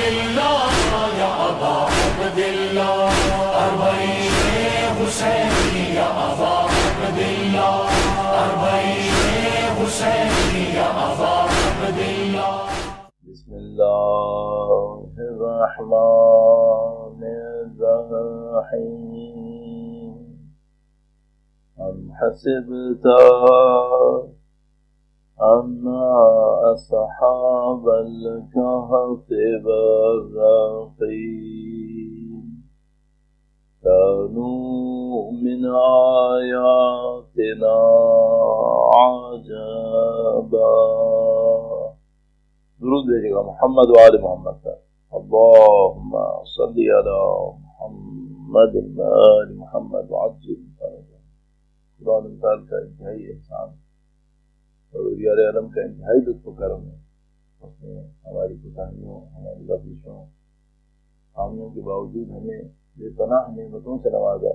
الله يا أبا عبد الله أربعين حسين يا أبا عبد الله أربعين حسين يا أبا عبد الله. بسم الله الرحمن الرحيم. أم حسبت أن أصحاب الكهف والرقيم كانوا من آياتنا عجبا. درود بھیجے گا محمد وآل محمد پر. اللهم صل على محمد وآل محمد وعجل فرجهم. خدا نے تعالیٰ کا انتہائی احسان اور یار عالم کا انتہائی لطف و کرم ہے. اس نے ہماری کوتاہیوں، ہماری لفظوں، خامیوں کے باوجود ہمیں بے پناہ نعمتوں سے نوازا.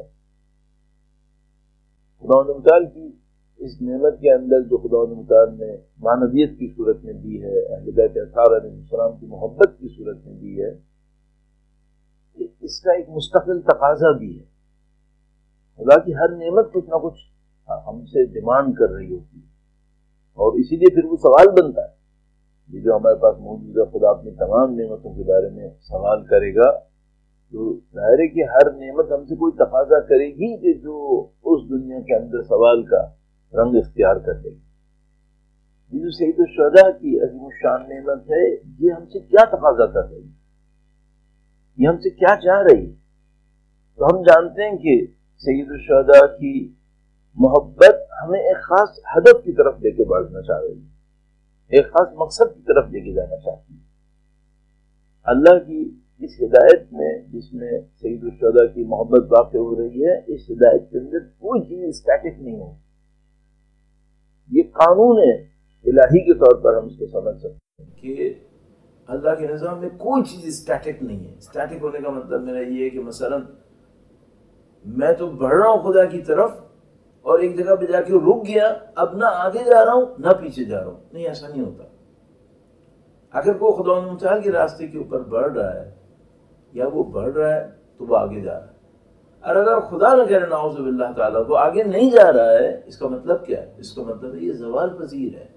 خدا نے تعالیٰ کی اس نعمت کے اندر جو خدا تعالیٰ نے معنویت کی صورت میں دی ہے، اہل بیت اطہار علیہ السلام کی محبت کی صورت میں دی ہے، اس کا ایک مستقل تقاضا بھی ہے. خدا کی ہر نعمت کچھ نہ کچھ ہم سے ڈیمانڈ کر رہی ہوتی ہے، اور اسی لیے پھر وہ سوال بنتا ہے. یہ جو ہمارے پاس موجود ہے، خدا اپنی تمام نعمتوں کے بارے میں سوال کرے گا تو ظاہر ہے کہ ہر نعمت ہم سے کوئی تقاضا کرے گی کہ جو اس دنیا کے اندر سوال کا رنگ اختیار کر لے گی. یہ جو سید الشہداء کی عظیم الشان نعمت ہے، یہ ہم سے کیا تقاضا کر رہی ہے، یہ ہم سے کیا چاہ رہی ہے؟ تو ہم جانتے ہیں کہ سید الشہداء کی محبت ہمیں ایک خاص ہدف کی طرف لے کے بڑھنا چاہ رہی ہے، ایک خاص مقصد کی طرف لے کے جانا چاہتی ہے. اللہ کی اس ہدایت میں، جس میں سید الشہداء کی محبت واقع ہو رہی ہے، اس ہدایت کے اندر کوئی چیز اسٹیٹک نہیں ہو. یہ قانون ہے الہی کے طور پر ہم اس کو سمجھ سکتے ہیں کہ اللہ کے نظام میں کوئی چیز اسٹیٹک نہیں ہے. اسٹیٹک ہونے کا مطلب میرا یہ ہے کہ مثلا میں تو بڑھ رہا ہوں خدا کی طرف اور ایک جگہ پہ جا کے رک گیا، اب نہ آگے جا رہا ہوں نہ پیچھے جا رہا ہوں. نہیں، ایسا نہیں ہوتا. اگر کوئی خدا متعال کے راستے کے اوپر بڑھ رہا ہے یا وہ بڑھ رہا ہے تو وہ آگے جا رہا ہے، اور اگر خدا نہ کرے نعوذ باللہ تعالیٰ وہ آگے نہیں جا رہا ہے، اس کا مطلب کیا ہے؟ اس کا مطلب ہے یہ زوال پذیر ہے،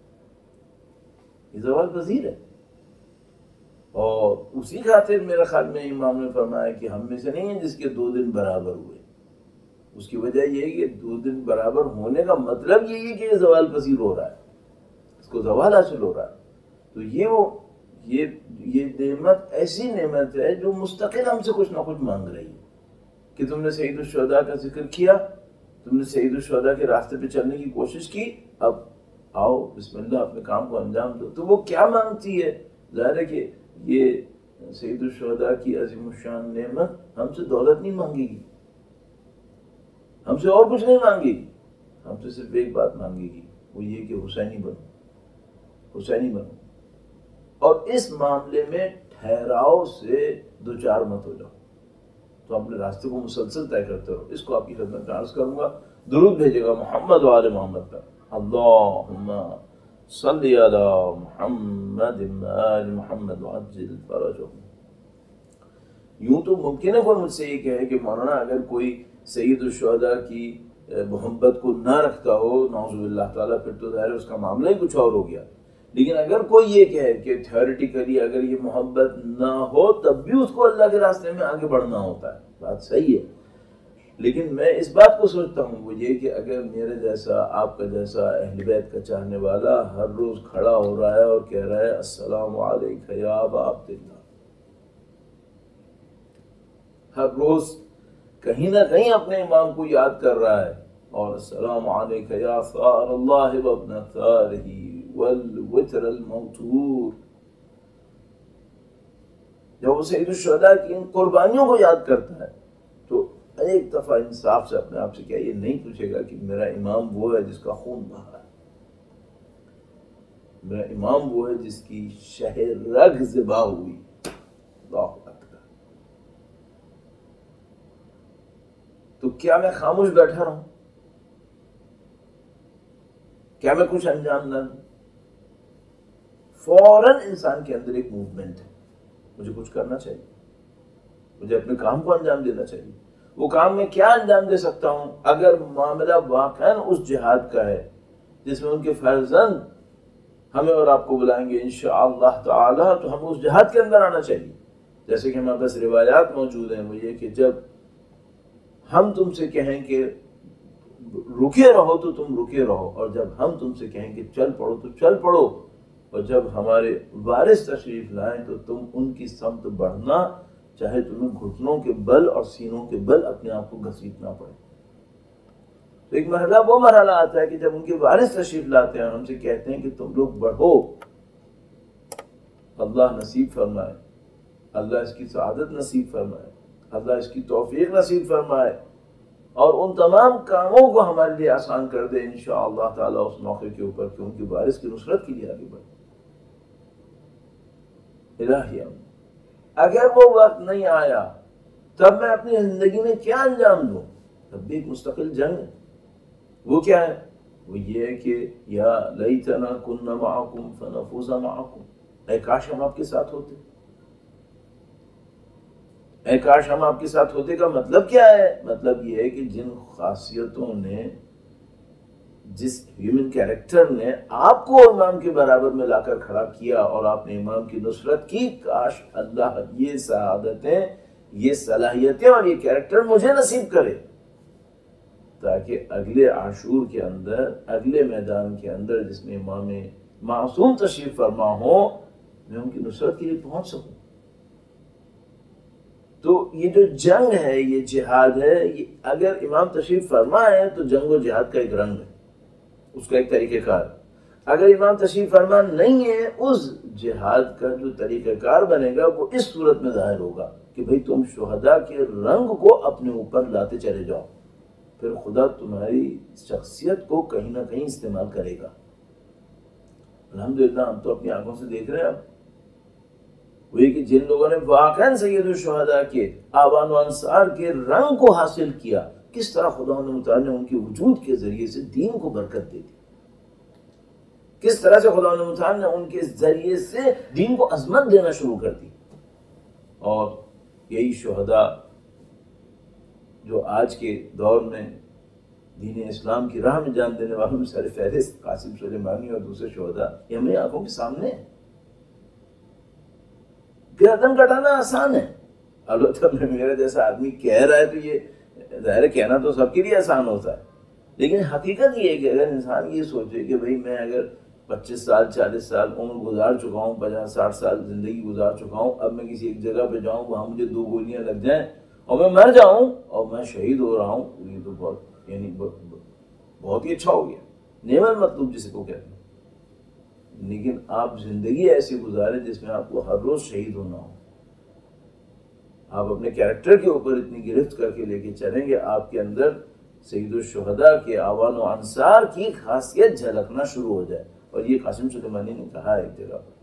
یہ زوال پذیر ہے. اور اسی خاطر میرے خیال میں امام نے فرمایا کہ ہم میں سے نہیں ہے جس کے 2 دن برابر ہوئے. اس کی وجہ یہ ہے کہ 2 دن برابر ہونے کا مطلب یہی ہے کہ یہ زوال پذیر ہو رہا ہے، اس کو زوال حاصل ہو رہا ہے. تو یہ نعمت ایسی نعمت ہے جو مستقل ہم سے کچھ نہ کچھ مانگ رہی ہے کہ تم نے سید الشہداء کا ذکر کیا، تم نے سید الشہداء کے راستے پہ چلنے کی کوشش کی، اب آؤ بسم اللہ اپنے کام کو انجام دو. تو وہ کیا مانگتی ہے؟ ظاہر ہے کہ یہ سید الشہداء کی عظیم الشان نعمت ہم سے دولت نہیں مانگے گی، ہم سے اور کچھ نہیں مانگے گی، ہم سے صرف ایک بات مانگے گی، وہ یہ کہ حسینی بنو، حسینی بنو. اور اس معاملے میں ٹھہراؤ سے دوچار مت ہو جاؤ. تو اپنے راستے کو مسلسل طے کرتے رہو. اس کو آپ کی خدمت میں عرض کروں گا. درود بھیجے گا محمد وآل محمد پر. اللہم صلی علی محمد وآل محمد وعجل فرجهم. یوں تو ممکن ہے کوئی مجھ سے یہ کہے کہ مولانا اگر کوئی سید الشہداء کی محبت کو نہ رکھتا ہو نعوذ باللہ تعالیٰ، پھر تو ظاہر اس کا معاملہ ہی کچھ اور ہو گیا. لیکن اگر کوئی یہ کہے کہ تھیوریٹیکلی اگر یہ محبت نہ ہو تب بھی اس کو اللہ کے راستے میں آگے بڑھنا ہوتا ہے، بات صحیح ہے. لیکن میں اس بات کو سوچتا ہوں وہ یہ کہ اگر میرے جیسا، آپ کا جیسا اہل بیت کا چاہنے والا ہر روز کھڑا ہو رہا ہے اور کہہ رہا ہے السلام علیک یا ابا عبداللہ، ہر روز کہیں نہ کہیں اپنے امام کو یاد کر رہا ہے اور السلام علیک یا ثار اللہ وابن ثارہ والوتر الموتور، جب وہ سید الشہداء کی ان قربانیوں کو یاد کرتا ہے تو ایک دفعہ انصاف سے اپنے آپ سے کیا یہ نہیں پوچھے گا کہ میرا امام وہ ہے جس کا خون بہا ہے، میرا امام وہ ہے جس کی شہ رگ ذبح ہوئی. اللہ اکبر. تو کیا میں خاموش بیٹھا رہوں؟ کیا میں کچھ انجام نہ دوں؟ فوراً انسان کے اندر ایک موومنٹ ہے، مجھے کچھ کرنا چاہیے، مجھے اپنے کام کو انجام دینا چاہیے۔ وہ کام میں کیا انجام دے سکتا ہوں؟ اگر معاملہ واقعاً اس جہاد کا ہے جس میں ان کے فرزند ہمیں اور آپ کو بلائیں گے انشاءاللہ تعالی، تو ہمیں اس جہاد کے اندر آنا چاہیے۔ جیسے کہ ہمارے پاس روایات موجود ہیں، وہ یہ کہ جب ہم تم سے کہیں کہ رکے رہو تو تم رکے رہو، اور جب ہم تم سے کہیں کہ چل پڑو تو چل پڑو، اور جب ہمارے وارث تشریف لائیں تو تم ان کی سمت بڑھنا، چاہے تمہیں گھٹنوں کے بل اور سینوں کے بل اپنے آپ کو گھسیٹنا پڑے۔ تو ایک مرحلہ وہ مرحلہ آتا ہے کہ جب ان کے وارث تشریف لاتے ہیں اور ہم سے کہتے ہیں کہ تم لوگ بڑھو، اللہ نصیب فرمائے، اللہ اس کی سعادت نصیب فرمائے، اللہ اس کی توفیق نصیب فرمائے، اور ان تمام کاموں کو ہمارے لیے آسان کر دے انشاءاللہ تعالیٰ اس موقع کے اوپر کہ ان کی وارث کی نصرت کے لیے آگے بڑھے۔ الہی اگر وہ وقت نہیں آیا تب میں اپنی زندگی میں کیا انجام دوں؟ تب بھی ایک مستقل جنگ ہے۔ وہ کیا ہے؟ وہ یہ ہے کہ یا لیتنا کنا معکم فنفوز معکم، اے کاش ہم آپ کے ساتھ ہوتے، اے کاش ہم آپ کے ساتھ ہوتے کا مطلب کیا ہے؟ مطلب یہ ہے کہ جن خاصیتوں نے، جس ہیومن کیریکٹر نے آپ کو امام کے برابر میں لا کر کھڑا کیا اور آپ نے امام کی نصرت کی، کاش اللہ یہ سعادتیں، یہ صلاحیتیں اور یہ کیریکٹر مجھے نصیب کرے، تاکہ اگلے عاشور کے اندر، اگلے میدان کے اندر جس میں امام معصوم تشریف فرما ہو، میں ان کی نصرت کے لیے پہنچ سکوں۔ تو یہ جو جنگ ہے، یہ جہاد ہے، یہ اگر امام تشریف فرما ہے تو جنگ و جہاد کا ایک رنگ ہے، اس کا ایک طریقہ کار۔ اگر امام تشریف فرما نہیں ہے، اس جہاد کا جو طریقہ کار بنے گا وہ اس صورت میں ظاہر ہوگا کہ بھئی تم شہداء کے رنگ کو اپنے اوپر لاتے چلے جاؤ، پھر خدا تمہاری شخصیت کو کہیں نہ کہیں استعمال کرے گا۔ الحمدللہ ہم تو اپنی آنکھوں سے دیکھ رہے ہیں اب، وہی کہ جن لوگوں نے واقعاً سید الشہداء کے آبان و انصار کے رنگ کو حاصل کیا، کس طرح خدا متعال نے ان کے وجود کے ذریعے سے دین کو برکت دے دی، کس طرح سے خدا متعال نے ان کے ذریعے سے دین کو عظمت دینا شروع کر دی۔ اور یہی شہداء جو آج کے دور میں دین اسلام کی راہ میں جان دینے والوں میں سر فہرست قاسم سلیمانی اور دوسرے شہداء، یہ ہمیں آنکھوں کے سامنے ہے۔ گردن کٹانا آسان ہے، البتہ میرا جیسا آدمی کہہ رہا ہے تو یہ ظاہر کہنا تو سب کے لیے آسان ہوتا ہے، لیکن حقیقت یہ ہے کہ اگر انسان یہ سوچے کہ بھئی میں اگر 25 سال 40 سال عمر گزار چکا ہوں، 50-60 سال زندگی گزار چکا ہوں، اب میں کسی ایک جگہ پہ جاؤں، وہاں مجھے 2 گولیاں لگ جائیں اور میں مر جاؤں اور میں شہید ہو رہا ہوں، تو یہ تو بہت ہی اچھا ہو گیا، نعم المطلوب جسے کو کہتے ہیں۔ لیکن آپ زندگی ایسی گزاریں جس میں آپ کو ہر روز شہید ہونا ہو، آپ اپنے کیریکٹر کے اوپر اتنی گرفت کر کے لے کے چلیں گے آپ کے اندر سید الشہداء کے آوان و انصار کی خاصیت جھلکنا شروع ہو جائے۔ اور یہ قاسم سلیمانی نے کہا ہے ایک جگہ پر،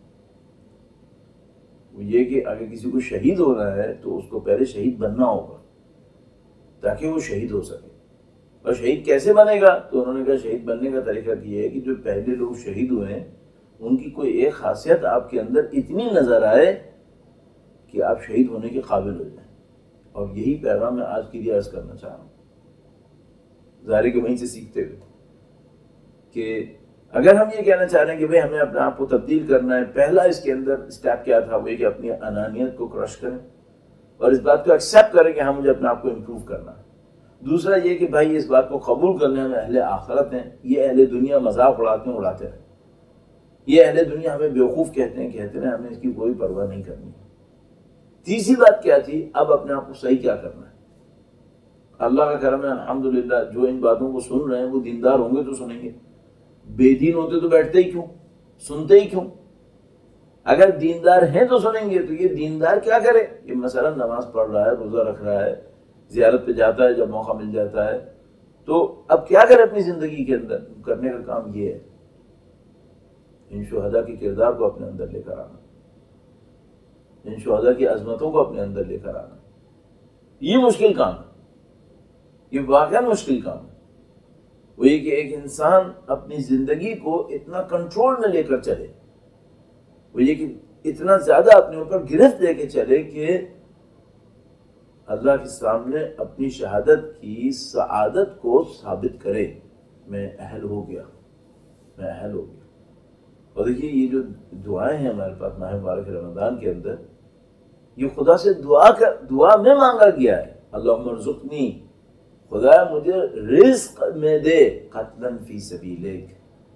وہ یہ کہ اگر کسی کو شہید ہونا ہے تو اس کو پہلے شہید بننا ہوگا تاکہ وہ شہید ہو سکے۔ اور شہید کیسے بنے گا؟ تو انہوں نے کہا شہید بننے کا طریقہ یہ ہے کہ جو پہلے لوگ شہید ہوئے ہیں ان کی کوئی ایک خاصیت آپ کے اندر اتنی نظر آئے کہ آپ شہید ہونے کے قابل ہو جائیں۔ اور یہی پیغام میں آج کے لیے عرض کرنا چاہ رہا ہوں، ظاہر کہ وہیں سے سیکھتے ہوئے، کہ اگر ہم یہ کہنا چاہ رہے ہیں کہ بھئی ہمیں اپنے آپ کو تبدیل کرنا ہے، پہلا اس کے اندر اسٹیپ کیا تھا؟ وہ یہ کہ اپنی انانیت کو کرش کریں اور اس بات کو ایکسیپٹ کریں کہ ہاں مجھے اپنے آپ کو امپروو کرنا ہے۔ دوسرا یہ کہ بھائی اس بات کو قبول کرنے ہم اہل آخرت ہیں، یہ اہل دنیا مذاق اڑاتے ہیں، اڑاتے رہیں، یہ اہل دنیا ہمیں بیوقوف کہتے ہیں، ہمیں اس کی کوئی پرواہ نہیں کرنی۔ تیسری بات کیا تھی؟ اب اپنے آپ کو صحیح کیا کرنا ہے۔ اللہ کا کرم ہے الحمدللہ، جو ان باتوں کو سن رہے ہیں وہ دیندار ہوں گے تو سنیں گے، بے دین ہوتے تو بیٹھتے ہی کیوں، سنتے ہی کیوں؟ اگر دیندار ہیں تو سنیں گے۔ تو یہ دیندار کیا کرے؟ یہ مثلا نماز پڑھ رہا ہے، روزہ رکھ رہا ہے، زیارت پہ جاتا ہے جب موقع مل جاتا ہے، تو اب کیا کرے اپنی زندگی کے اندر؟ کرنے کا کام یہ ہے ان شہداء کے کردار کو اپنے اندر لے کر آنا، ان شہداء کی عظمتوں کو اپنے اندر لے کر آنا۔ یہ مشکل کام ہے، یہ واقعا مشکل کام ہے۔ وہ یہ کہ ایک انسان اپنی زندگی کو اتنا کنٹرول میں لے کر چلے، وہ یہ کہ اتنا زیادہ اپنے اوپر گرفت لے کے چلے کہ اللہ کے سامنے اپنی شہادت کی سعادت کو ثابت کرے، میں اہل ہو گیا، میں اہل ہو گیا۔ اور دیکھیے یہ جو دعائیں ہیں ہمارے پاس ماہ مبارک رمضان کے اندر، یہ خدا سے دعا میں مانگا گیا ہے۔ اللہم ارزقنی، خدا مجھے رزق میں دے، قتلا فی سبیلک،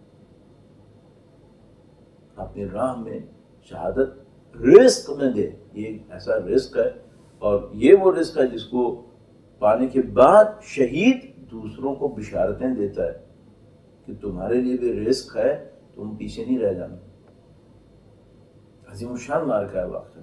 اپنی راہ میں شہادت رزق میں دے۔ یہ ایسا رزق ہے، اور یہ وہ رزق ہے جس کو پانے کے بعد شہید دوسروں کو بشارتیں دیتا ہے کہ تمہارے لیے بھی رزق ہے، تم پیچھے نہیں رہ جانا۔ عظیم الشان مارکہ ہے واقعی۔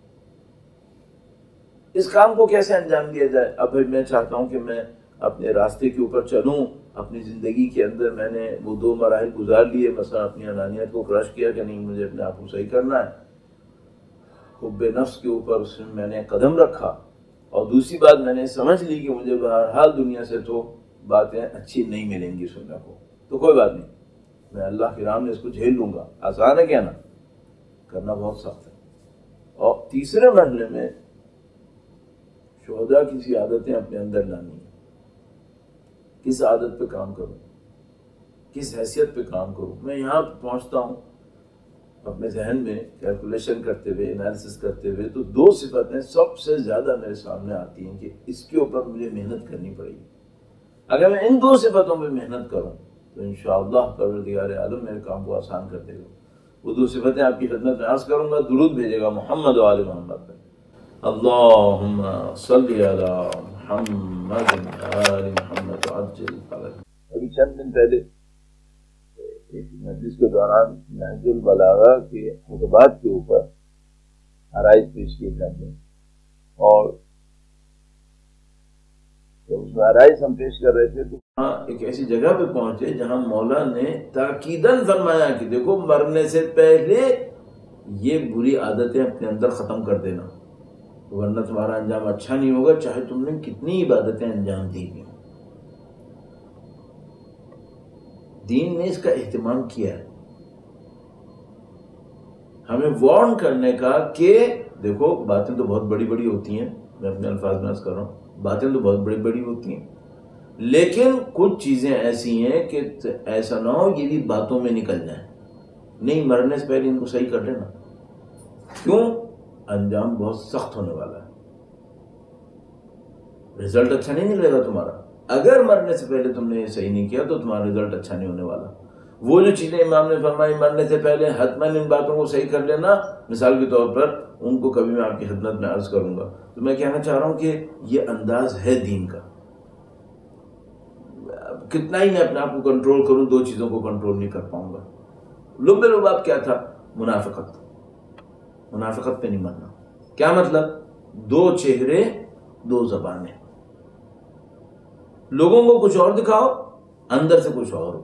اس کام کو کیسے انجام دیا جائے؟ اب میں چاہتا ہوں کہ میں اپنے راستے کے اوپر چلوں، اپنی زندگی کے اندر میں نے وہ 2 مراحل گزار لیے، مثلا اپنی انانیت کو کرش کیا کہ نہیں مجھے اپنے آپ کو صحیح کرنا ہے، حب نفس کے اوپر اس میں نے قدم رکھا، اور دوسری بات میں نے سمجھ لی کہ مجھے بہرحال دنیا سے تو باتیں اچھی نہیں ملیں گی سننے کو، تو کوئی بات نہیں، میں اللہ کی راہ میں اس کو جھیل لوں گا۔ آسان ہے کیا نا؟ کرنا بہت سخت ہے۔ اور تیسرے مرحلے میں شہداء کی سی عادتیں اپنے اندر لانی ہیں۔ کس عادت پہ کام کروں، کس حیثیت پہ کام کروں؟ میں یہاں پہنچتا ہوں اپنے ذہن میں کیلکولیشن کرتے ہوئے، انالیسس کرتے ہوئے، تو 2 صفتیں سب سے زیادہ میرے سامنے آتی ہیں کہ اس کے اوپر مجھے محنت کرنی پڑے گی۔ اگر میں ان 2 صفتوں پہ محنت کروں تو انشاءاللہ پروردگار عالم میرے کام کو آسان کر دے گا۔ وہ 2 صفتیں آپ کی خدمت میں عرض کروں گا، درود بھیجے گا محمد و آل محمد پہ۔ اللہم صلی علی محمد و آل محمد عجل فرج۔ ابھی چند دن پہلے ایک مجلس کے دوران نہج البلاغہ کے خطبات کے اوپر عرائض پیش کیے جاتے ہیں، اور اس میں عرائض ہم پیش کر رہے تھے تو وہاں ایک ایسی جگہ پہ پہنچے جہاں مولا نے تاکیداً فرمایا کہ دیکھو مرنے سے پہلے یہ بری عادتیں اپنے اندر ختم کر دینا، ورنہ تمہارا انجام اچھا نہیں ہوگا، چاہے تم نے کتنی عبادتیں انجام دی ہیں۔ دین نے اس کا اہتمام کیا ہے، ہمیں وارن کرنے کا کہ دیکھو باتیں تو بہت بڑی بڑی ہوتی ہیں، میں اپنے الفاظ میں عرض کر رہا ہوں، باتیں تو بہت بڑی بڑی ہوتی ہیں، لیکن کچھ چیزیں ایسی ہیں کہ ایسا نہ ہو یہ بھی باتوں میں نکل جائیں، نہیں مرنے سے پہلے ان کو صحیح کر لینا۔ کیوں؟ انجام بہت سخت ہونے والا ہے، رزلٹ اچھا نہیں نکلے گا تمہارا۔ اگر مرنے سے پہلے تم نے یہ صحیح نہیں کیا تو تمہارا رزلٹ اچھا نہیں ہونے والا۔ وہ جو چیزیں امام نے فرمائی مرنے سے پہلے حتماً ان باتوں کو صحیح کر لینا، مثال کے طور پر ان کو کبھی میں آپ کی خدمت میں عرض کروں گا، تو میں کہنا چاہ رہا ہوں کہ یہ انداز ہے دین کا۔ کتنا ہی میں اپنے آپ کو کنٹرول کروں، 2 چیزوں کو کنٹرول نہیں کر پاؤں گا۔ لب لباب کیا تھا؟ منافقت، منافقت پہ نہیں مرنا۔ کیا مطلب؟ 2 چہرے 2 زبانیں، لوگوں کو کچھ اور دکھاؤ، اندر سے کچھ اور ہو،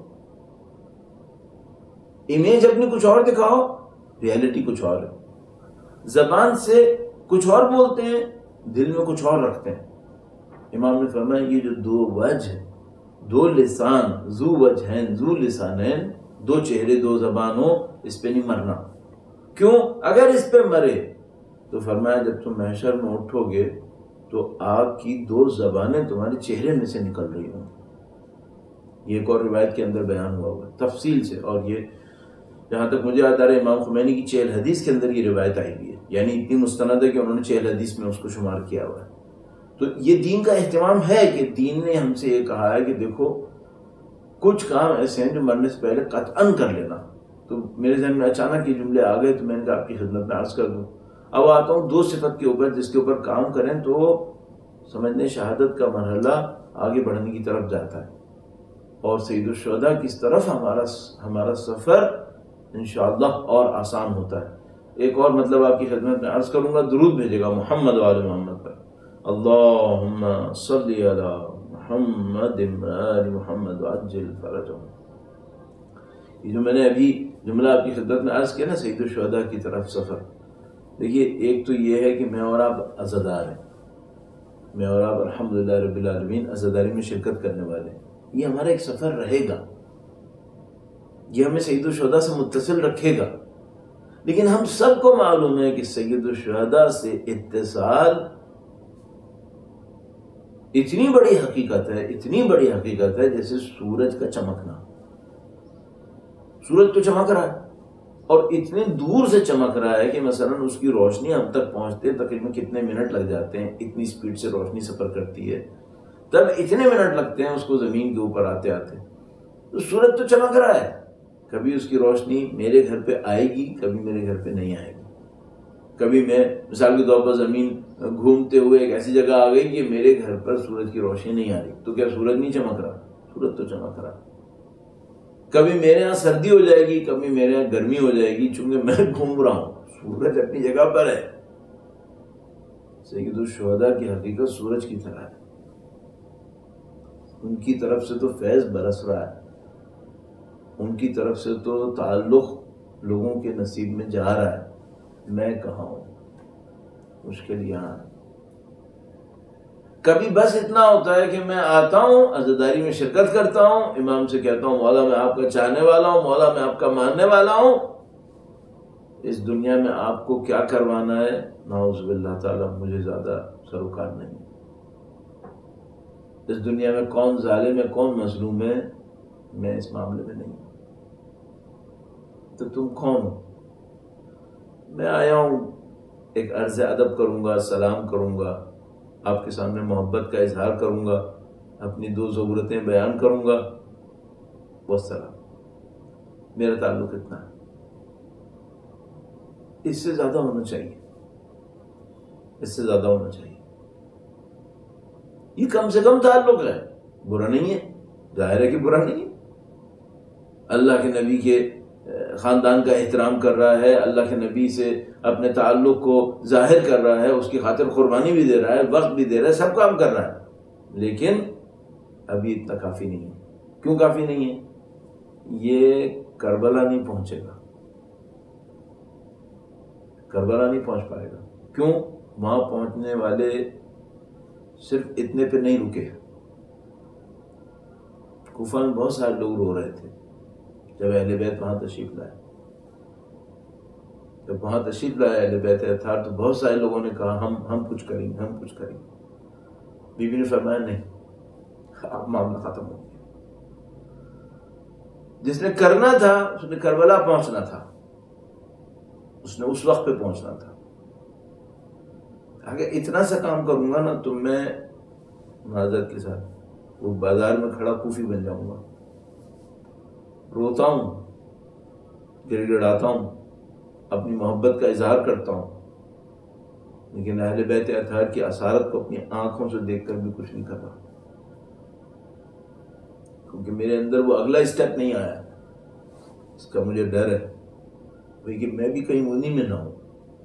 امیج اپنی کچھ اور دکھاؤ، ریئلٹی کچھ اور ہے۔ زبان سے کچھ اور بولتے ہیں، دل میں کچھ اور رکھتے ہیں۔ امام نے فرمایا یہ جو 2 وجہ، 2 لسان، ذو وجہین ذو لسانین، 2 چہرے 2 زبان ہو، اس پہ نہیں مرنا۔ کیوں؟ اگر اس پہ مرے تو فرمایا جب تم محشر میں اٹھو گے تو آپ کی 2 زبانیں تمہارے چہرے میں سے نکل رہی ہوں۔ یہ ایک اور روایت کے اندر بیان ہوا ہے تفصیل سے، اور یہ جہاں تک مجھے یاد آ رہا ہے امام خمینی کی 4 حدیث کے اندر یہ روایت آئی ہوئی ہے، یعنی اتنی مستند ہے کہ انہوں نے 4 حدیث میں اس کو شمار کیا ہوا ہے۔ تو یہ دین کا اہتمام ہے کہ دین نے ہم سے یہ کہا ہے کہ دیکھو کچھ کام ایسے ہیں جو مرنے سے پہلے قطعاً کر لینا۔ تو میرے ذہن میں اچانک یہ جملے آ گئے تو میں نے کہا آپ کی خدمت میں عرض کر دوں۔ اب آتا ہوں 2 صفت کے اوپر جس کے اوپر کام کریں تو سمجھنے شہادت کا مرحلہ آگے بڑھنے کی طرف جاتا ہے، اور سید الشہداء کی طرف ہمارا سفر انشاءاللہ اور آسان ہوتا ہے۔ ایک اور مطلب آپ کی خدمت میں عرض کروں گا، درود بھیجے گا محمد و آل محمد پر۔ اللہم صلی علی محمد و آل محمد عجل فرجہم۔ یہ جو میں نے ابھی جملہ آپ کی خدمت میں عرض کیا نا، سید الشہداء کی طرف سفر، دیکھیے ایک تو یہ ہے کہ میں اور آپ عزادار ہیں، میں اور آپ الحمدللہ رب العالمین عزاداری میں شرکت کرنے والے ہیں۔ یہ ہمارا ایک سفر رہے گا، یہ ہمیں سید الشہداء سے متصل رکھے گا، لیکن ہم سب کو معلوم ہے کہ سید الشہداء سے اتصال اتنی بڑی حقیقت ہے، اتنی بڑی حقیقت ہے جیسے سورج کا چمکنا. سورج تو چمک رہا ہے اور اتنے دور سے چمک رہا ہے کہ مثلا اس کی روشنی ہم تک پہنچتے تقریباً کتنے منٹ لگ جاتے ہیں، اتنی سپیڈ سے روشنی سفر کرتی ہے، تب اتنے منٹ لگتے ہیں اس کو زمین کے اوپر آتے آتے. تو سورج تو چمک رہا ہے، کبھی اس کی روشنی میرے گھر پہ آئے گی، کبھی میرے گھر پہ نہیں آئے گی. کبھی میں مثال کے طور پر زمین گھومتے ہوئے ایک ایسی جگہ آ گئی کہ میرے گھر پر سورج کی روشنی نہیں آ رہی، تو کیا سورج نہیں چمک رہا؟ سورج تو چمک رہا. کبھی میرے یہاں سردی ہو جائے گی، کبھی میرے یہاں گرمی ہو جائے گی، چونکہ میں گھوم رہا ہوں، سورج اپنی جگہ پر ہے. سید الشہداء کی حقیقت سورج کی طرح ہے، ان کی طرف سے تو فیض برس رہا ہے، ان کی طرف سے تو تعلق لوگوں کے نصیب میں جا رہا ہے. میں کہاں ہوں؟ مشکل یہاں ہے. کبھی بس اتنا ہوتا ہے کہ میں آتا ہوں، عزاداری میں شرکت کرتا ہوں، امام سے کہتا ہوں مولا میں آپ کا چاہنے والا ہوں، مولا میں آپ کا ماننے والا ہوں. اس دنیا میں آپ کو کیا کروانا ہے نعوذ باللہ تعالیٰ مجھے زیادہ سروکار نہیں. اس دنیا میں کون ظالم ہے کون مظلوم ہے میں اس معاملے میں نہیں. تو تم کون ہو؟ میں آیا ہوں ایک عرض ادب کروں گا، سلام کروں گا، آپ کے سامنے محبت کا اظہار کروں گا، اپنی دو ضرورتیں بیان کروں گا، والسلام. میرا تعلق اتنا ہے، اس سے زیادہ ہونا چاہیے، اس سے زیادہ ہونا چاہیے. یہ کم سے کم تعلق ہے، برا نہیں ہے، ظاہر ہے کہ برا نہیں ہے. اللہ کے نبی کے خاندان کا احترام کر رہا ہے، اللہ کے نبی سے اپنے تعلق کو ظاہر کر رہا ہے، اس کی خاطر قربانی بھی دے رہا ہے، وقت بھی دے رہا ہے، سب کام کر رہا ہے، لیکن ابھی اتنا کافی نہیں ہے. کیوں کافی نہیں ہے؟ یہ کربلا نہیں پہنچے گا، کربلا نہیں پہنچ پائے گا. کیوں؟ وہاں پہنچنے والے صرف اتنے پہ نہیں رکے. کوفہ میں بہت سارے لوگ رو رہے تھے جب اہل بیت وہاں تشریف لائے. جب وہاں تشریف لائے اہل بیت اطہار تو بہت سارے لوگوں نے کہا ہم کچھ کریں گے، ہم کچھ کریں گے. بی بی نے فرمایا نہیں، اب معاملہ ختم ہو گیا. جس نے کرنا تھا اس نے کربلا پہنچنا تھا، اس نے اس وقت پہ پہنچنا تھا. اگر اتنا سا کام کروں گا نا تو میں معذرت کے ساتھ وہ بازار میں کھڑا کوفی بن جاؤں گا. روتا ہوں، گڑ گڑاتا ہوں، اپنی محبت کا اظہار کرتا ہوں، لیکن اہل بیت اطہار کی اسارت کو اپنی آنکھوں سے دیکھ کر بھی کچھ نہیں کر رہا، کیونکہ میرے اندر وہ اگلا اسٹیپ نہیں آیا. اس کا مجھے ڈر ہے وہی کہ میں بھی کہیں انہی میں نہ ہوں.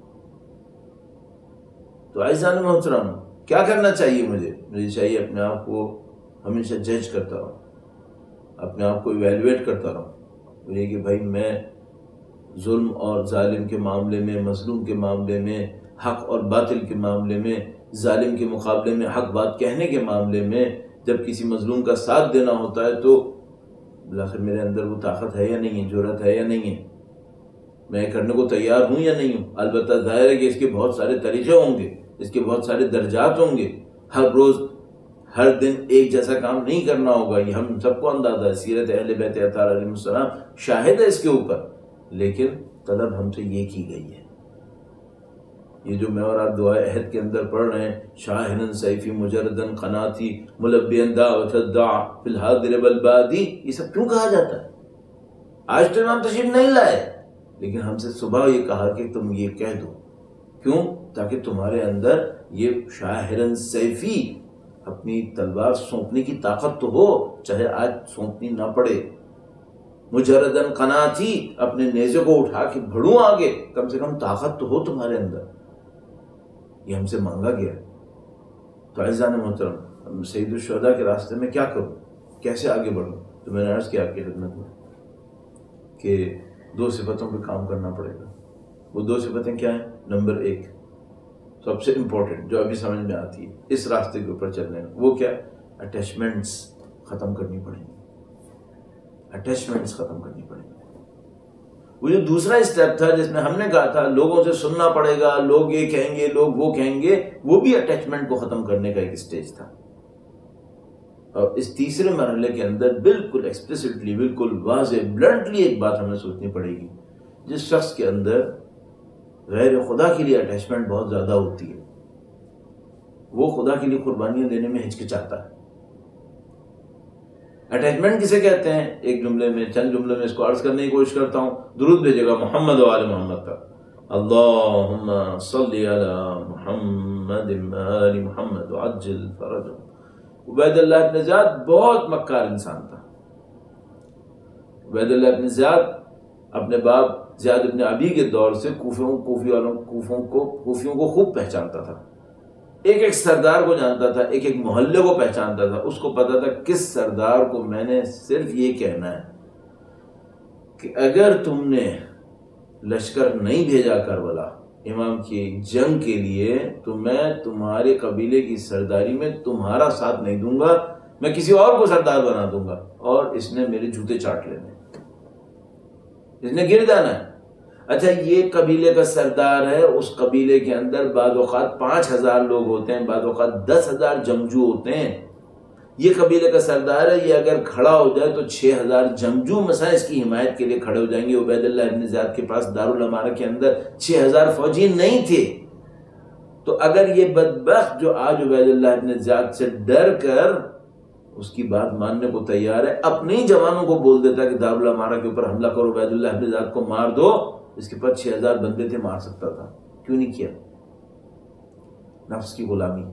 تو عزیزان محترم کیا کرنا چاہیے؟ مجھے چاہیے اپنے آپ کو ہمیشہ جج کرتا رہوں، اپنے آپ کو ایویلویٹ کرتا رہوں. یہ کہ بھائی میں ظلم اور ظالم کے معاملے میں، مظلوم کے معاملے میں، حق اور باطل کے معاملے میں، ظالم کے مقابلے میں حق بات کہنے کے معاملے میں جب کسی مظلوم کا ساتھ دینا ہوتا ہے تو بالآخر میرے اندر وہ طاقت ہے یا نہیں ہے، جرأت ہے یا نہیں ہے، میں کرنے کو تیار ہوں یا نہیں ہوں. البتہ ظاہر ہے کہ اس کے بہت سارے طریقے ہوں گے، اس کے بہت سارے درجات ہوں گے. ہر روز ہر دن ایک جیسا کام نہیں کرنا ہوگا، یہ ہم سب کو اندازہ ہے. سیرت اہل بیت اطہار علیہ السلام شاہد ہے اس کے اوپر، لیکن طلب ہم سے یہ کی گئی ہے. یہ جو میں اور آپ دعائے عہد کے اندر پڑھ رہے ہیں، شاہرن سیفی مجردن قناتی ملبین دعوت الدعا فی الحاضر والبادی، یہ سب کیوں کہا جاتا ہے؟ آج تو امام تشریف نہیں لائے، لیکن ہم سے صبح یہ کہا کہ تم یہ کہہ دو. کیوں؟ تاکہ تمہارے اندر یہ شاہرن سیفی اپنی تلوار سونپنے کی طاقت تو ہو، چاہے آج سونپنی نہ پڑے. مجردن قناتی، اپنے نیزے کو اٹھا کے بڑھوں آگے، کم سے کم طاقت تو ہو تمہارے اندر. یہ ہم سے مانگا گیا. تو عزیزان محترم سید الشہداء کے راستے میں کیا کروں، کیسے آگے بڑھوں؟ تو میں نے عرض کیا آپ کی خدمت میں کہ 2 صفتوں پہ کام کرنا پڑے گا. وہ 2 صفتیں کیا ہیں؟ نمبر 1 سب سے امپورٹنٹ جو ابھی سمجھ میں آتی ہے اس راستے کے اوپر چلنے میں، وہ کیا؟ اٹیچمنٹس ختم کرنی پڑیں گی. اٹیچمنٹس ختم کرنی پڑیں گی. وہ جو دوسرا اسٹیپ تھا جس میں ہم نے کہا تھا لوگوں سے سننا پڑے گا، لوگ یہ کہیں گے، لوگ وہ کہیں گے، وہ بھی اٹیچمنٹ کو ختم کرنے کا ایک اسٹیج تھا. اور اس تیسرے مرحلے کے اندر بالکل ایکسپلیسٹلی، بالکل واضح بلنٹلی ایک بات ہمیں سوچنی پڑے گی. جس شخص کے اندر غیر خدا کے لیے اٹیچمنٹ بہت زیادہ ہوتی ہے، وہ خدا کے لیے قربانیاں دینے میں ہچکچاتا ہے. اٹیچمنٹ کسے کہتے ہیں؟ ایک جملے میں، چند جملے میں اس کو عرض کرنے کی کوشش کرتا ہوں. درود بھیجے گا محمد و آل محمد پر. اللہم صلی علی محمد آل محمد وعجل فرجہ. عبید اللہ ابن زیاد بہت مکار انسان تھا. عبید اللہ ابن زیاد اپنے باپ زیاد ابن ابی کے دور سے کوفیوں کو خوب پہچانتا تھا. ایک ایک سردار کو جانتا تھا، ایک ایک محلے کو پہچانتا تھا. اس کو پتا تھا کس سردار کو میں نے صرف یہ کہنا ہے کہ اگر تم نے لشکر نہیں بھیجا کربلا امام کی جنگ کے لیے تو میں تمہارے قبیلے کی سرداری میں تمہارا ساتھ نہیں دوں گا، میں کسی اور کو سردار بنا دوں گا. اور اس نے میرے جوتے چاٹ لینے، اس نے گر جانا ہے. اچھا، یہ قبیلے کا سردار ہے، اس قبیلے کے اندر بعض اوقات 5000 لوگ ہوتے ہیں، بعض اوقات 10,000 جنگجو ہوتے ہیں. یہ قبیلے کا سردار ہے، یہ اگر کھڑا ہو جائے تو 6000 جنگجو مثلا اس کی حمایت کے لیے کھڑے ہو جائیں گے. عبید اللہ ابن زیاد کے پاس دارالامارہ کے اندر 6000 فوجی نہیں تھے. تو اگر یہ بدبخت جو آج عبید اللہ ابن زیاد سے ڈر کر اس کی بات ماننے کو تیار ہے، اپنے ہی جوانوں کو بول دیتا کہ دارالامارہ کے اوپر حملہ کرو، عبید اللہ ابن زیاد کو مار دو، اس کے پاس 6000 بندے تھے، مار سکتا تھا. کیوں نہیں کیا؟ نفس کی غلامی،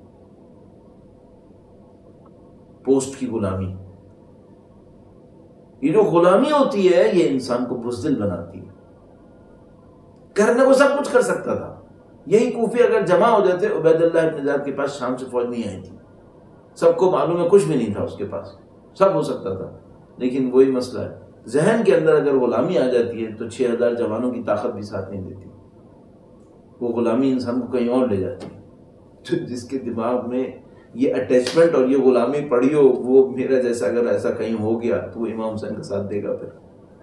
پوسٹ کی غلامی. یہ جو غلامی ہوتی ہے یہ انسان کو بزدل بناتی ہے. کرنے کو سب کچھ کر سکتا تھا. یہی کوفی اگر جمع ہو جاتے، عبید اللہ ابن زیاد کے پاس شام سے فوج نہیں آئی تھی. سب کو معلوم ہے کچھ بھی نہیں تھا اس کے پاس، سب ہو سکتا تھا. لیکن وہی مسئلہ ہے، ذہن کے اندر اگر غلامی آ جاتی ہے تو 6000 جوانوں کی طاقت بھی ساتھ نہیں دیتی. وہ غلامی انسان کو کہیں اور لے جاتی ہے. تو جس کے دماغ میں یہ اٹیچمنٹ اور یہ غلامی پڑی ہو، وہ میرا جیسا اگر ایسا کہیں ہو گیا تو وہ امام حسین کا ساتھ دے گا. پھر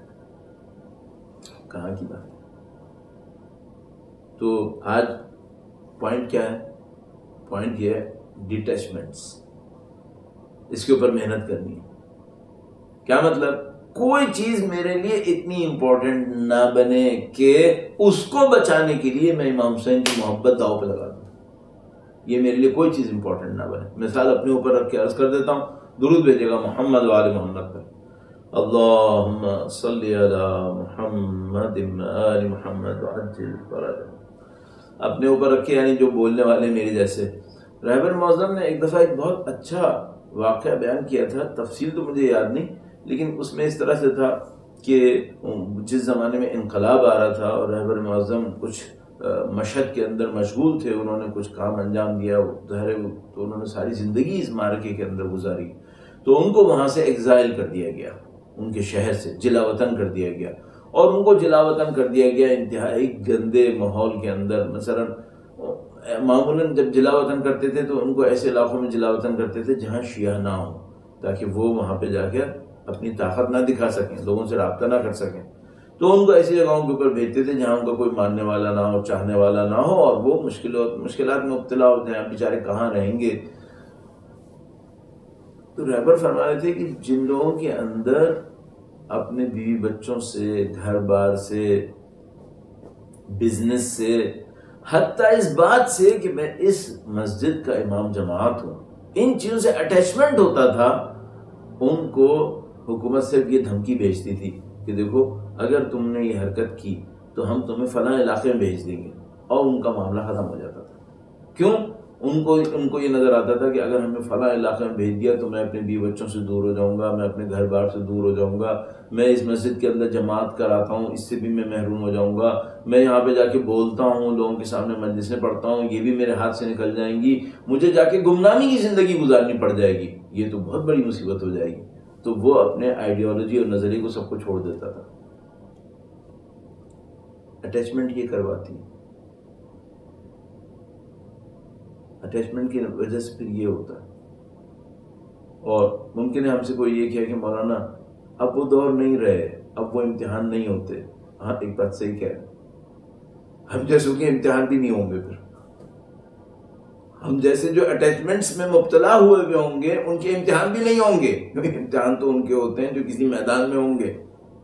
کہاں کی بات. تو آج پوائنٹ کیا ہے؟ پوائنٹ یہ ہے ڈیٹیچمنٹس. اس کے اوپر محنت کرنی ہے. کیا مطلب؟ کوئی چیز میرے لیے اتنی امپورٹنٹ نہ بنے کہ اس کو بچانے کے لیے میں امام حسین کی محبت داؤ پہ لگا دوں. یہ میرے لیے کوئی چیز امپورٹنٹ نہ بنے. مثال اپنے اوپر رکھ کے عرض کر دیتا ہوں. درود بھیجے گا محمد و آل محمد پر. اللہم صلی علی محمد آل محمد وعجل فرجہ. اپنے اوپر رکھے، یعنی جو بولنے والے میرے جیسے. رہبر معظم نے ایک دفعہ ایک بہت اچھا واقعہ بیان کیا تھا، تفصیل تو مجھے یاد نہیں، لیکن اس میں اس طرح سے تھا کہ جس زمانے میں انقلاب آ رہا تھا اور رہبر معظم کچھ مشہد کے اندر مشغول تھے، انہوں نے کچھ کام انجام دیا، تو انہوں نے ساری زندگی اس معرکے کے اندر گزاری. تو ان کو وہاں سے ایگزائل کر دیا گیا، ان کے شہر سے جلا وطن کر دیا گیا. اور ان کو جلا وطن کر دیا گیا انتہائی گندے ماحول کے اندر. مثلا معمولاً جب جلا وطن کرتے تھے تو ان کو ایسے علاقوں میں جلا وطن کرتے تھے جہاں شیعہ نہ ہو، تاکہ وہ وہاں پہ جا کے اپنی طاقت نہ دکھا سکیں، لوگوں سے رابطہ نہ کر سکیں. تو ان کو ایسی جگہوں کے اوپر بھیجتے تھے جہاں ان کا کوئی ماننے والا نہ ہو، چاہنے والا نہ ہو، اور وہ مشکلات میں مبتلا ہوتے ہیں. اب بیچارے کہاں رہیں گے؟ تو رہبر فرما رہے تھے کہ جن لوگوں کے اندر اپنے بیوی بچوں سے، گھر بار سے، بزنس سے، حتیٰ اس بات سے کہ میں اس مسجد کا امام جماعت ہوں، ان چیزوں سے اٹیچمنٹ ہوتا تھا، ان کو حکومت سے یہ دھمکی بھیجتی تھی کہ دیکھو اگر تم نے یہ حرکت کی تو ہم تمہیں فلاں علاقے میں بھیج دیں گے. اور ان کا معاملہ ختم ہو جاتا تھا. کیوں؟ ان کو یہ نظر آتا تھا کہ اگر ہمیں فلاں علاقے میں بھیج دیا تو میں اپنے بیوی بچوں سے دور ہو جاؤں گا، میں اپنے گھر بار سے دور ہو جاؤں گا، میں اس مسجد کے اندر جماعت کراتا ہوں، اس سے بھی میں محروم ہو جاؤں گا، میں یہاں پہ جا کے بولتا ہوں، لوگوں کے سامنے مجلسیں پڑھتا ہوں، یہ بھی میرے ہاتھ سے نکل جائیں گی، مجھے جا کے گمنامی کی زندگی گزارنی پڑ جائے گی، یہ تو بہت بڑی مصیبت ہو جائے گی. تو وہ اپنے آئیڈیالوجی اور نظریے کو سب کو چھوڑ دیتا تھا. اٹیچمنٹ یہ کرواتی ہے. اٹیچمنٹ کی وجہ سے پھر یہ ہوتا ہے. اور ممکن ہے ہم سے کوئی یہ کہے کہ مولانا اب وہ دور نہیں رہے، اب وہ امتحان نہیں ہوتے، ہاں ایک بات صحیح کہہ رہے ہیں، ہم جیسوں کے امتحان بھی نہیں ہوں گے، پھر ہم جیسے جو اٹیچمنٹس میں مبتلا ہوئے ہوئے ہوں گے ان کے امتحان بھی نہیں ہوں گے، کیونکہ امتحان تو ان کے ہوتے ہیں جو کسی میدان میں ہوں گے،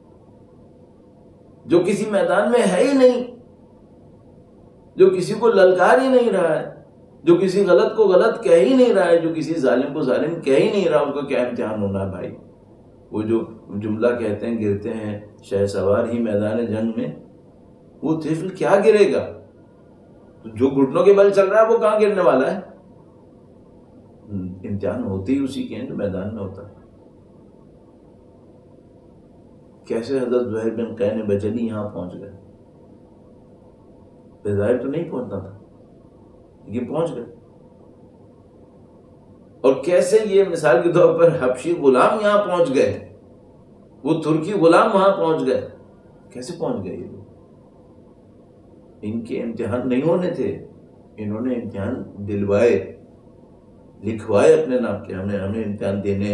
جو کسی میدان میں ہے ہی نہیں، جو کسی کو للکار ہی نہیں رہا ہے، جو کسی غلط کو غلط کہہ ہی نہیں رہا ہے، جو کسی ظالم کو ظالم کہہ ہی نہیں رہا، اس کو کیا امتحان ہونا ہے بھائی؟ وہ جو جملہ کہتے ہیں گرتے ہیں شہ سوار ہی میدان جنگ میں، وہ طفل کیا گرے گا؟ جو گھٹنوں کے بل چل رہا ہے وہ کہاں گرنے والا ہے؟ امتحان ہوتے ہی اسی کے ہیں جو میدان میں ہوتا ہے۔ کیسے حضرت زہیر بن قین بجلی یہاں پہنچ گئے؟ بظاہر تو نہیں پہنچنا تھا لیکن پہنچ گئے۔ اور کیسے یہ مثال کے طور پر حبشی غلام یہاں پہنچ گئے، وہ ترکی غلام وہاں پہنچ گئے، کیسے پہنچ گئے یہ لوگ؟ ان کے امتحان نہیں ہونے تھے، انہوں نے امتحان دلوائے، لکھوائے اپنے نام کے، ہمیں امتحان دینے۔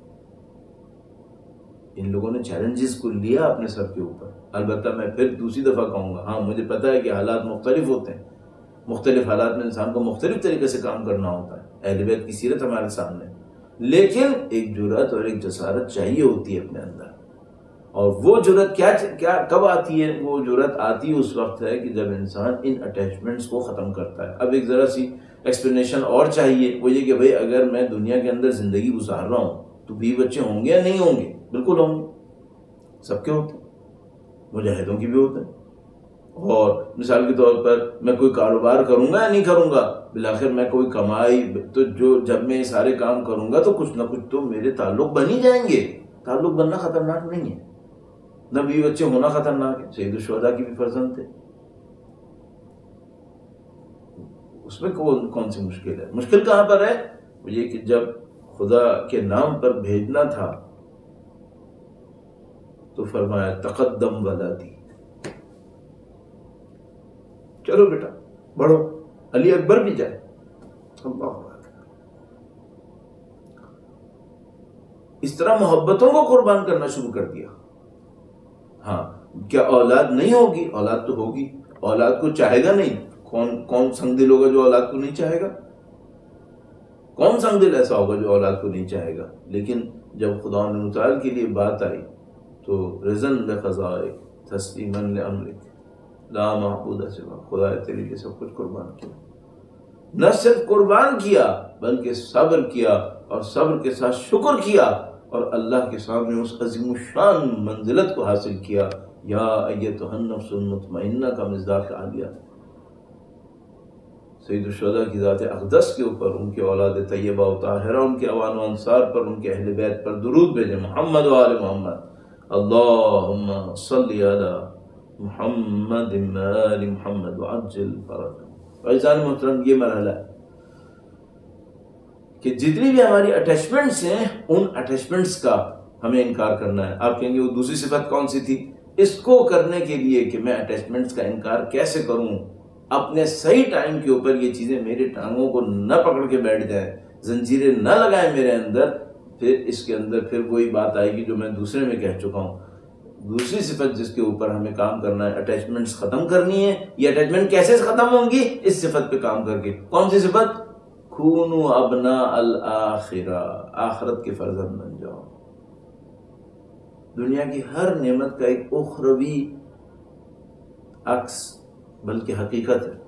ان لوگوں نے چیلنجز کو لیا اپنے سر کے اوپر۔ البتہ میں پھر دوسری دفعہ کہوں گا، ہاں مجھے پتہ ہے کہ حالات مختلف ہوتے ہیں، مختلف حالات میں انسان کو مختلف طریقے سے کام کرنا ہوتا ہے، اہل بیت کی سیرت ہمارے سامنے، لیکن ایک جرأت اور ایک جسارت چاہیے ہوتی ہے اپنے اندر۔ اور وہ جرأت کیا کب آتی ہے؟ وہ جرأت آتی اس وقت ہے کہ جب انسان ان اٹیچمنٹس کو ختم کرتا ہے۔ اب ایک ذرا سی ایکسپلینیشن اور چاہیے، وہ یہ کہ بھئی اگر میں دنیا کے اندر زندگی گزار رہا ہوں تو بیوی بچے ہوں گے یا نہیں ہوں گے؟ بالکل ہوں گے، سب کے ہوتے ہیں، مجاہدوں کی بھی ہوتے ہیں۔ اور مثال کے طور پر میں کوئی کاروبار کروں گا یا نہیں کروں گا، بالآخر میں کوئی کمائی تو جب میں یہ سارے کام کروں گا تو کچھ نہ کچھ تو میرے تعلق بن ہی جائیں گے۔ تعلق بننا خطرناک نہیں ہے، نہ بیوی بچے ہونا خطرناک ہے، سید الشہداء کی بھی فرزند تھے، اس میں کون سی مشکل ہے؟ مشکل کہاں پر ہے؟ وہ یہ کہ جب خدا کے نام پر بھیجنا تھا تو فرمایا تقدم ولادی، چلو بیٹا بڑھو، علی اکبر بھی جائے، اللہ اکبر۔ اس طرح محبتوں کو قربان کرنا شروع کر دیا۔ ہاں کیا اولاد نہیں ہوگی؟ اولاد تو ہوگی، اولاد کو چاہے گا نہیں؟ کون سنگ دل ہوگا جو اولاد کو نہیں چاہے گا؟ کون سنگ دل ایسا ہوگا جو اولاد کو نہیں چاہے گا؟ لیکن جب خدا متعال کے لیے بات آئی تو رضن بقضائک تسلیما لامرک لا معبود سوا، خدا تیرے لیے سب کچھ قربان کیا، نہ صرف قربان کیا بلکہ صبر کیا، اور صبر کے ساتھ شکر کیا، اور اللہ کے سامنے اس عظیم الشان منزلت کو حاصل کیا۔ یا ایتھا النفس المطمئنہ کا مصداق عالیہ سید الشہداء کی ذات اقدس کے اوپر، ان کے اولاد طیبہ و طاہرہ، ان کے اوان و انصار پر، ان کے اہل بیت پر درود بھیجیں، محمد و آل محمد، اللہم صلی علی محمد آل محمد وعجل فرجہ۔ عزیزان محترم، یہ مرحلہ ہے کہ جتنی بھی ہماری اٹیچمنٹس ہیں ان اٹیچمنٹس کا ہمیں انکار کرنا ہے۔ آپ کہیں گے وہ دوسری صفت کون سی تھی؟ اس کو کرنے کے لیے کہ میں اٹیچمنٹس کا انکار کیسے کروں، اپنے صحیح ٹائم کے اوپر یہ چیزیں میرے ٹانگوں کو نہ پکڑ کے بیٹھ جائیں، زنجیریں نہ لگائیں میرے اندر، پھر اس کے اندر پھر وہی بات آئے گی جو میں دوسرے میں کہہ چکا ہوں۔ دوسری صفت جس کے اوپر ہمیں کام کرنا ہے، اٹیچمنٹس ختم کرنی ہے۔ یہ اٹیچمنٹ کیسے ختم ہوں گی؟ اس صفت پہ کام کر کے۔ کون سی صفت؟ کونوا ابناء الآخرہ، آخرت کے فرزند بن جاؤ۔ دنیا کی ہر نعمت کا ایک اخروی عکس بلکہ حقیقت ہے۔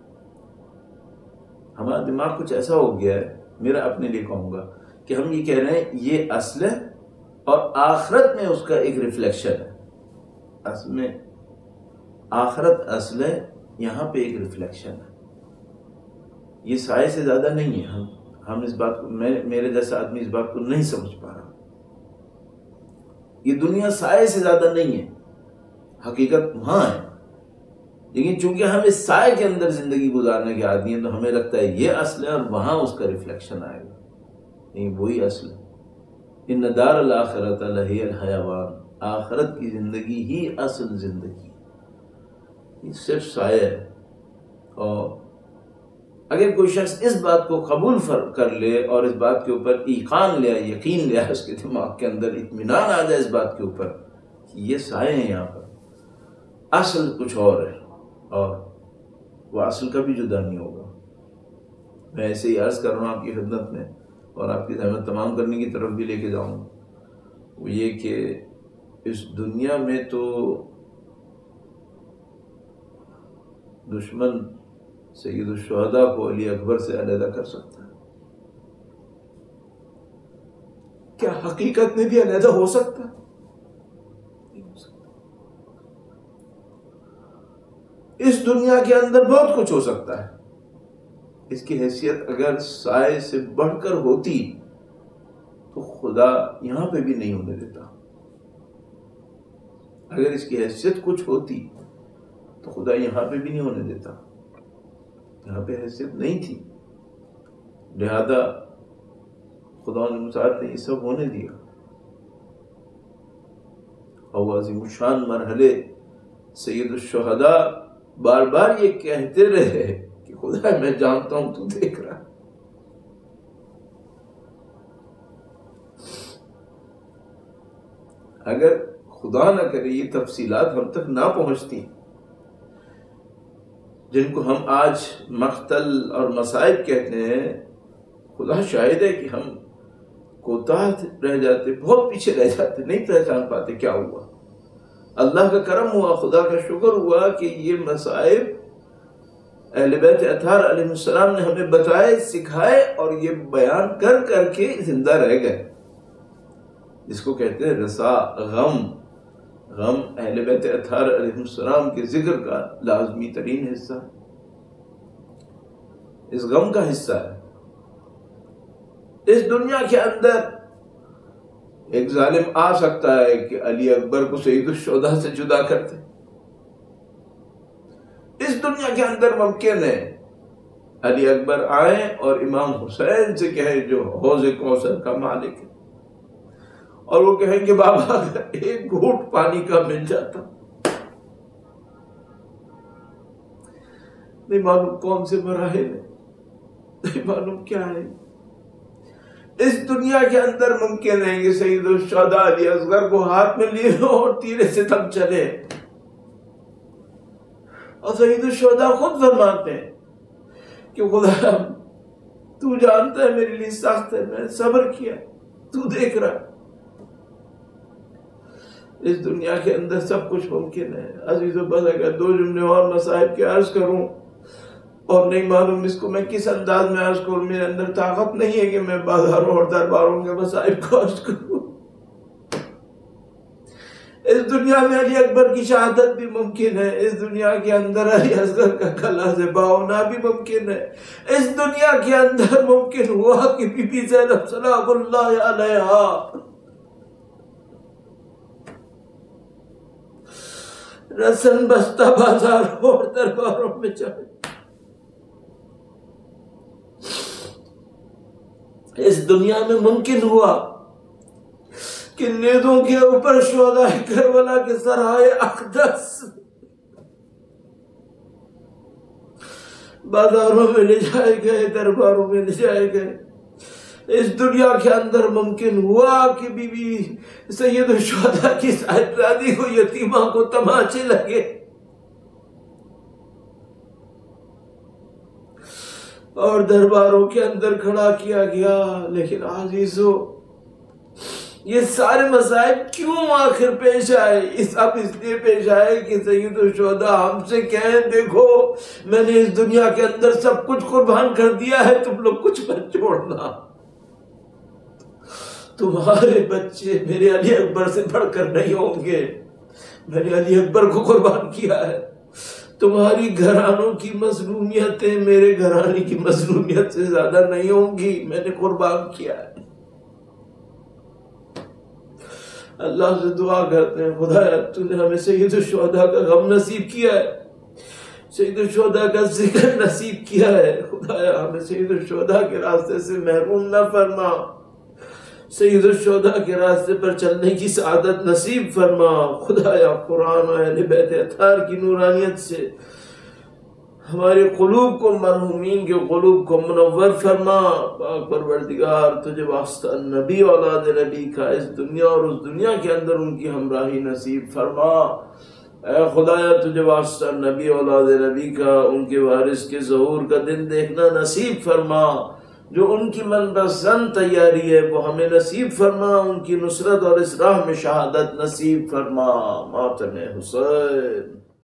ہمارا دماغ کچھ ایسا ہو گیا ہے، میرا اپنے لیے کہوں گا کہ ہم یہ کہہ رہے ہیں یہ اصل ہے اور آخرت میں اس کا ایک ریفلیکشن ہے۔ اصل میں آخرت اصل ہے، یہاں پہ ایک ریفلیکشن ہے۔ یہ سائے سے زیادہ نہیں ہے۔ ہم اس بات کو، میرے جیسا آدمی اس بات کو نہیں سمجھ پا رہا۔ یہ دنیا سائے سے زیادہ نہیں ہے، حقیقت وہاں ہے، لیکن چونکہ ہم اس سائے کے اندر زندگی گزارنے کے عادی ہیں تو ہمیں لگتا ہے یہ اصل ہے اور وہاں اس کا ریفلیکشن آئے گا۔ نہیں، وہی اصل ہے۔ ان دار الاخرۃ لہی الحیوان، آخرت کی زندگی ہی اصل زندگی ہے، یہ صرف سایہ ہے۔ اور اگر کوئی شخص اس بات کو قبول کر لے اور اس بات کے اوپر ایقان لے، یقین لے، اس کے دماغ کے اندر اطمینان آ جائے اس بات کے اوپر کہ یہ سائے ہیں یہاں پر، اصل کچھ اور ہے، اور وہ اصل کبھی جدا نہیں ہوگا۔ میں ایسے ہی عرض کر رہا ہوں آپ کی خدمت میں، اور آپ کی زحمت تمام کرنے کی طرف بھی لے کے جاؤں گا، وہ یہ کہ اس دنیا میں تو دشمن سید الشہداء کو علی اکبر سے علیحدہ کر سکتا ہے، کیا حقیقت میں بھی علیحدہ ہو سکتا ہے؟ نہیں ہو سکتا۔ اس دنیا کے اندر بہت کچھ ہو سکتا ہے، اس کی حیثیت اگر سائے سے بڑھ کر ہوتی تو خدا یہاں پہ بھی نہیں ہونے دیتا۔ اگر اس کی حیثیت کچھ ہوتی تو خدا یہاں پہ بھی نہیں ہونے دیتا، یہاں پہ حیثیت نہیں تھی، لہذا خدا متعال نے یہ سب ہونے دیا۔ اور عظیم الشان مرحلے سید الشہداء بار بار یہ کہتے رہے کہ خدا میں جانتا ہوں تو دیکھ رہا۔ اگر خدا نہ کرے یہ تفصیلات ہم تک نہ پہنچتی، جن کو ہم آج مقتل اور مصائب کہتے ہیں، خدا شاہد ہے کہ ہم کوتاہ رہ جاتے، بہت پیچھے رہ جاتے، نہیں پہچان پاتے کیا ہوا۔ اللہ کا کرم ہوا، خدا کا شکر ہوا کہ یہ مصائب اہل بیت اطہار علیہ السلام نے ہمیں بتائے، سکھائے، اور یہ بیان کر کر کے زندہ رہ گئے، جس کو کہتے ہیں رسا غم۔ غم اہل بیت اطہار علیہ السلام کے ذکر کا لازمی ترین حصہ، اس غم کا حصہ ہے۔ اس دنیا کے اندر ایک ظالم آ سکتا ہے کہ علی اکبر کو سید الشہداء سے جدا کرتے، اس دنیا کے اندر ممکن ہے علی اکبر آئیں اور امام حسین سے کہیں جو حوض کوثر کا مالک ہے، اور وہ کہیں کہ بابا اگر ایک گھونٹ پانی کا مل جاتا، نہیں معلوم کون سے مراحل ہیں، نہیں معلوم کیا ہے۔ اس دنیا کے اندر ممکن ہے کہ سید الشہداء علی اصغر کو ہاتھ میں لیے لو اور تیرے سے تم چلے، اور سید الشہداء خود فرماتے ہیں کہ خدا تو جانتا ہے میرے لیے سخت ہے، میں صبر کیا، تو دیکھ رہا۔ اس دنیا کے اندر سب کچھ ممکن ہے۔ عزیزو بس اگر دو جملے اور مصائب کے عرض کروں، اور نہیں معلوم اس کو میں کس انداز میں عرض کروں، میرے اندر طاقت نہیں ہے کہ میں بازاروں اور درباروں کے مصائب کو عرض کروں۔ اس دنیا میں علی اکبر کی شہادت بھی ممکن ہے، اس دنیا کے اندر علی اصغر کا کلہ زبا ہونا بھی ممکن ہے، اس دنیا کے اندر ممکن ہوا کہ بی بی زینب سلام اللہ علیہا رسن بستہ بازاروں اور درباروں میں چلے۔ اس دنیا میں ممکن ہوا کہ نیزوں کے اوپر شہداء کربلا کے سرائے اقدس بازاروں میں لے جائے گئے، درباروں میں لے جائے گئے۔ اس دنیا کے اندر ممکن ہوا کہ بی بی سید الشہداء کی صاحبزادی کو، یتیمہ کو تماچے لگے، اور درباروں کے اندر کھڑا کیا گیا۔ لیکن عزیزو یہ سارے مصائب کیوں آخر پیش آئے؟ اب اس لیے پیش آئے کہ سید الشہداء ہم سے کہیں دیکھو میں نے اس دنیا کے اندر سب کچھ قربان کر دیا ہے، تم لوگ کچھ مت چھوڑنا، تمہارے بچے میرے علی اکبر سے بڑھ کر نہیں ہوں گے، میں نے علی اکبر کو قربان کیا ہے، تمہاری گھرانوں کی مظلومیتیں میرے گھرانے کی مظلومیت سے زیادہ نہیں ہوں گی، میں نے قربان کیا ہے۔ اللہ سے دعا کرتے ہیں خدایا تو نے ہمیں سید الشہداء کا غم نصیب کیا ہے، سید الشہداء کا ذکر نصیب کیا ہے، خدایا ہمیں سید الشہداء کے راستے سے محروم نہ فرما، سید الشہداء کے راستے پر چلنے کی سعادت نصیب فرما۔ خدایا قرآن و اہل بیت اطہار کی نورانیت سے ہمارے قلوب کو، مرحومین کے قلوب کو منور فرما۔ پاک پروردگار تجھے واسطہ نبی اولاد نبی کا اس دنیا اور اس دنیا کے اندر ان کی ہمراہی نصیب فرما۔ اے خدایا تجھے واسطہ نبی اولاد نبی کا، ان کے وارث کے ظہور کا دن دیکھنا نصیب فرما، جو ان کی من پسند تیاری ہے وہ ہمیں نصیب فرما، ان کی نصرت اور اس راہ میں شہادت نصیب فرما۔ ماتم حسین۔